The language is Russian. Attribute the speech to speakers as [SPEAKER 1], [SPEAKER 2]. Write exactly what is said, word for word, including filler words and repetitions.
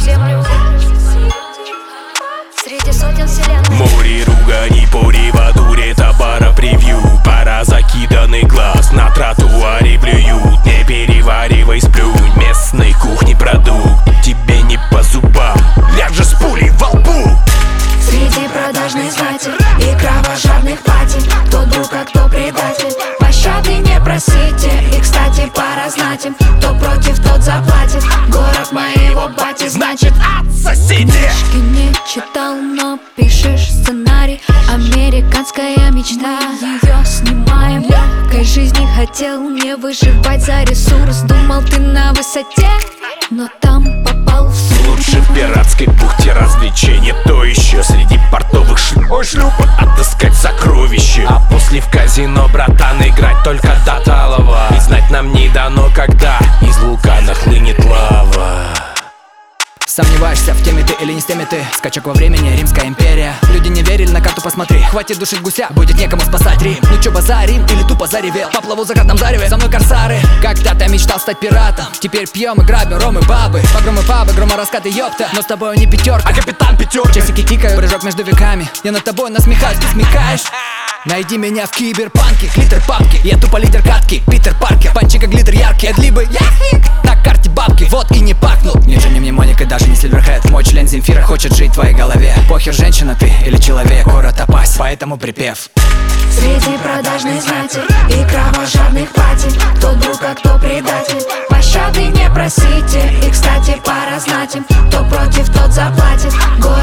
[SPEAKER 1] землю. Среди сотен вселенных.
[SPEAKER 2] Море руганий по реватуре, товара превью. Пара закиданный глаз, на тротуаре плюют. Не переваривай, сплюнь, местной кухни продукт тебе не по зубам, ляжешь с пулей во лбу.
[SPEAKER 1] Среди продажной знати и кровожадных пати, кто друг, а кто предатель, пощады не просите. И, кстати, пора знать им, кто против, тот заплатит. Город моего бати, значит, отсосите. Книжки не читал, но пишешь сценарий. Американская мечта, ее снимаем. Легкой жизни хотел не выживать за ресурс. Думал, ты на высоте, но там попал в суд.
[SPEAKER 2] Лучше в пиратской бухте развлечения, то еще среди портовых шлюп. Ой, шлюпок отыскать сокровища, а после в казино, братан, играть только до талого. И знать нам не дано, когда из вулкана хлынет лава.
[SPEAKER 3] Сомневаешься, в теме ты или не с теми ты? Скачок во времени, Римская империя. Люди не верили, на карту посмотри. Хватит душить гуся, будет некому спасать Рим. Ну чё, базарим или тупо заревел? Поплыву в закатном зареве, со мной корсары. Когда-то мечтал стать пиратом, теперь пьем и грабим ром и бабы. Погромы пабы, громораскаты, ёпта. Но с тобой не пятерка,
[SPEAKER 2] а капитан пятерка.
[SPEAKER 3] Часики тикают, прыжок между веками. Я над тобой насмехаюсь, ты смекаешь? Найди меня в киберпанке, глиттер папки. Я тупо лидер катки, Питер Паркер. Панчи как глиттер яркий, эдлибы яхик. На карте бабки, вот и не пахнул. Не Джонни Мнемоник и даже не Сильверхед. Мой член Земфира хочет жить в твоей голове. Похер, женщина ты или человек, город опасен, поэтому припев.
[SPEAKER 1] Среди продажной знати и кровожадных пати, кто друг, а кто предатель, пощады не просите. И, кстати, пора знать им, кто против, тот заплатит. Город